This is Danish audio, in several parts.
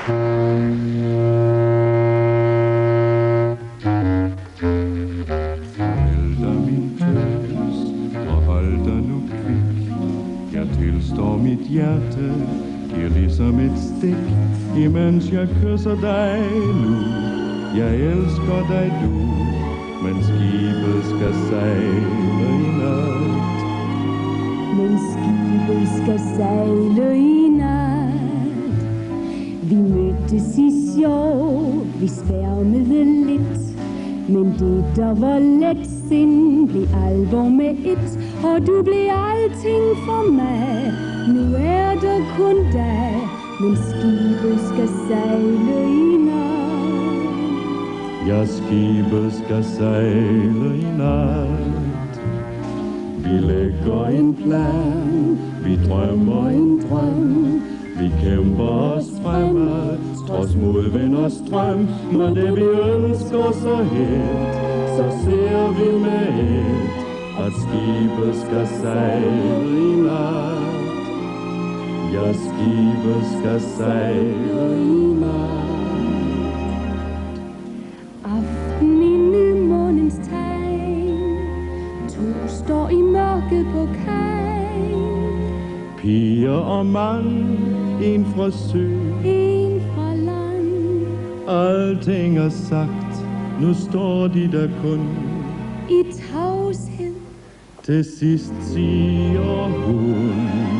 Tilstår mit hjerte, giver ligesom et stik, imens jeg kysser dig nu. Jeg elsker dig du, men skibet skal sejle i nat. Men skibet skal sejle i nat. Vi mødtes i sjov, vi sværmede lidt, men det der var let sind blev alvor med et, og du blev alting for mig. Nu er der kun dig, men skibet skal sejle i nat. Ja, skibet skal sejle i nat. Vi lægger en plan, vi drømmer en drøm, vi kæmper os fremad, trods modvind og strøm. Når det vi ønsker så helt, så ser vi med et, at skibet skal sejle i nat. Ja, skibet skal sejle i nat. Aften i nymånens tegn, to står i mørket på kajen. Piger og mand, en fra sø, En fra land. alting er sagt, nu står de der kun. I tavshed. Til sidst siger hun: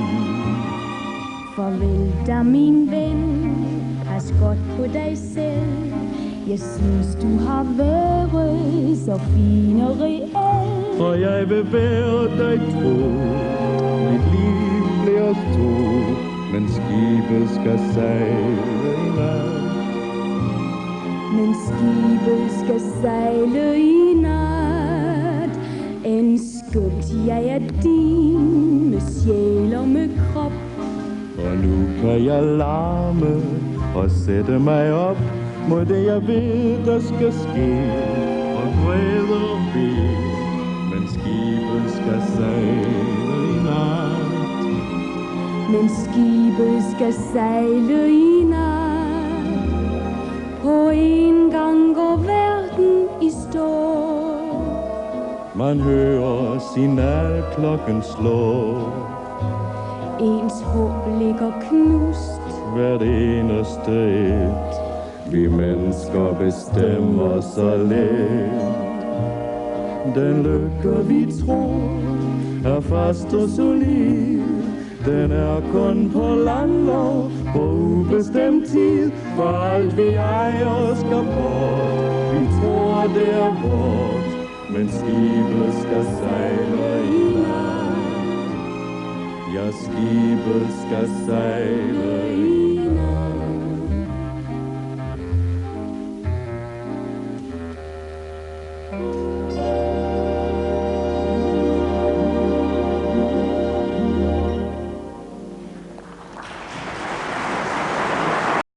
Farvel da min ven, pas godt på dig selv. Jeg synes du har været så fin og reel. Og jeg vil være dig tro, mit liv bliver stort, men skibet skal sejle i nat. Men skibet skal sejle i nat. En skønt jeg er din, med sjæl og med krop. Og nu kan jeg larme og sætte mig op mod det jeg ved der skal ske, og græde og bede, men skibet skal sejle i nat. Men skibet skal sejle i nat. På en gang går verden i stå. Man hører signalklokken slå. Ens håb ligger knust. Hvert eneste et. Vi mennesker bestemmer så let. Den lykke vi tror er fast og solid. Den er kun på landlov, på ubestemt tid. For alt vi ejer skal bort. Vi tror det er vort, men skibet skal sejle i nat. Ja, skibet skal sejle i nat.